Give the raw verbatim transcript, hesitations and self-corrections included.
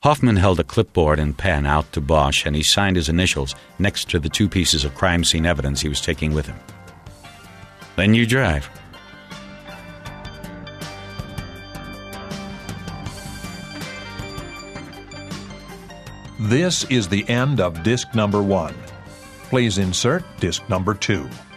Hoffman held a clipboard and pen out to Bosch, and he signed his initials next to the two pieces of crime scene evidence he was taking with him. "Then you drive." This is the end of disc number one. Please insert disc number two.